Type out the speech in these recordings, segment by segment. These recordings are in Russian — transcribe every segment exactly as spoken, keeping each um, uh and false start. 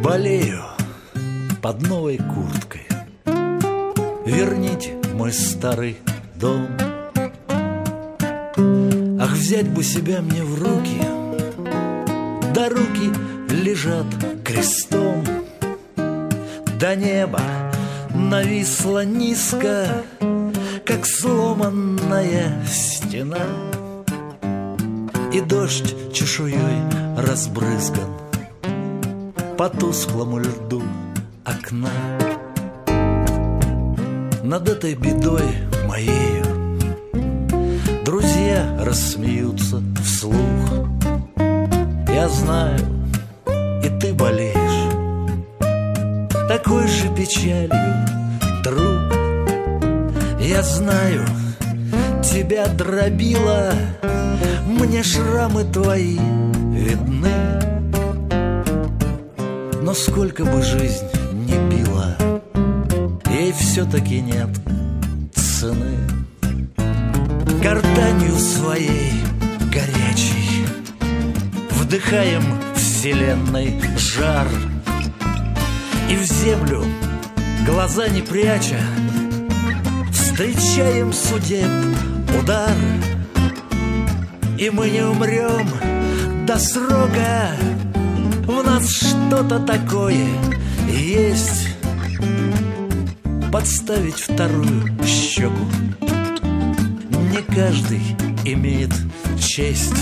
Болею под новой курткой. Верните мой старый дом. Ах, взять бы себя мне в руки, да руки лежат крестом. До неба нависло низко, как сломанная стена, и дождь чешуей разбрызган по тусклому льду окна. Над этой бедой моею друзья рассмеются вслух. Я знаю, и ты болеешь такой же печалью, друг. Я знаю, тебя дробило, мне шрамы твои видны. Но сколько бы жизнь ни била, ей все-таки нет цены. Гортанью своей горячей вдыхаем вселенной жар, и в землю глаза не пряча встречаем судеб удар. И мы не умрем до срока, в нас что-то такое есть. Подставить вторую щеку не каждый имеет честь.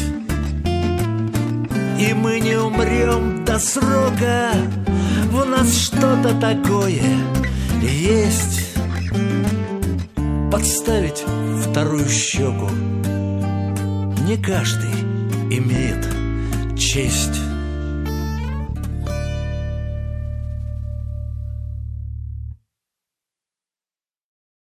И мы не умрем до срока, в нас что-то такое есть. Подставить вторую щеку не каждый имеет честь.